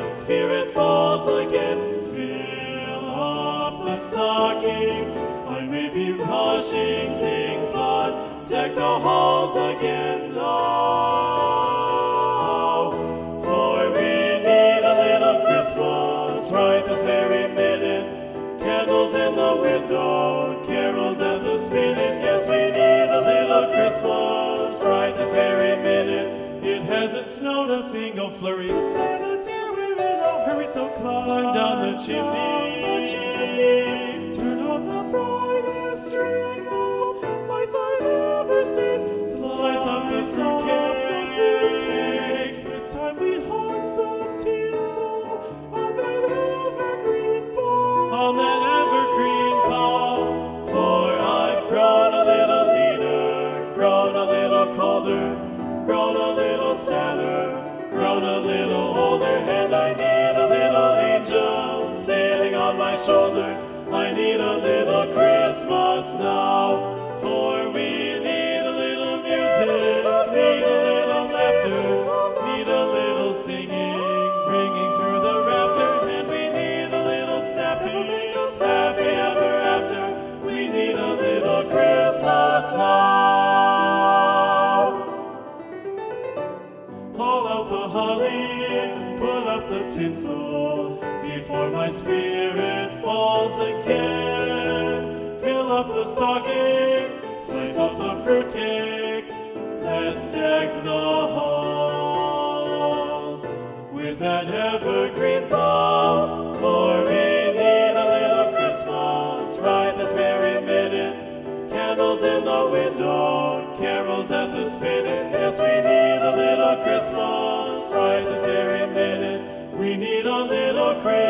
Spirit falls again. Fill up the stocking. I may be rushing things, but deck the halls again now. For we need a little Christmas right this very minute. Candles in the window, carols at the spinet. Yes, we need a little Christmas right this very minute. It hasn't snowed a single flurry. It's sanitary, we're in a hurry, so climb down the chimney. Turn on the brightest string of lights I've ever seen. Slice up the fruitcake. It's time we hung some tinsel on that evergreen ball. On that evergreen ball. For I've grown a little leaner, grown a little colder, grown a little sadder, grown a little older, and I need a little angel sailing on my shoulder. I need a little Christmas now, for we need a little music, need a little laughter, need a little singing, ringing through the rafter, and we need a little snapping, make us happy ever after. We need a little Christmas now. Haul out the holly, put up the tinsel, before my spirit falls again. Fill up the stocking, slice up the fruitcake, let's deck the halls with that evergreen bough. For we need a little Christmas right this very minute. Candles in the window, carols at the spinet. Yes, we need a little Christmas right this very minute. We need a little Christmas.